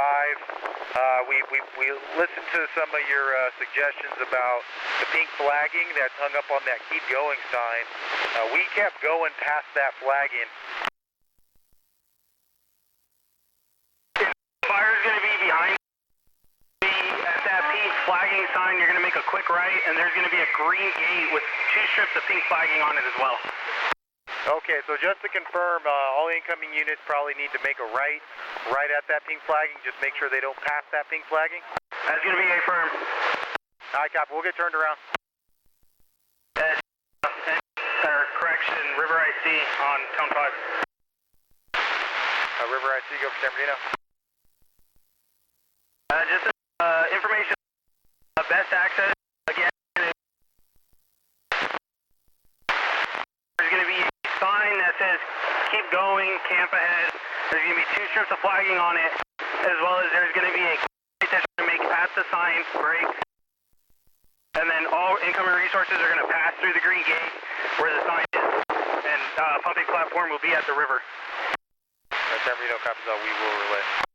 We listened to some of your suggestions about the pink flagging that's hung up on that keep going sign. We kept going past that flagging. Fire's going to be behind at that pink flagging sign. You're going to make a quick right, and there's going to be a green gate with 2 strips of pink flagging on it as well. Okay, so just to confirm, all incoming units probably need to make a right at that pink flagging. Just make sure they don't pass that pink flagging. That's going to be a firm. All right, copy. We'll get turned around. Correction, River IC on Tone 5. River IC, go for San Bernardino. Just information, best access, again, there's going to be a sign that says, keep going, camp ahead. There's going to be 2 strips of flagging on it, as well as there's going to be a gate that's going to make at the sign, break. And then all incoming resources are going to pass through the green gate where the sign is. And pumping platform will be at the river. San Bernardino, copies all, we will relay.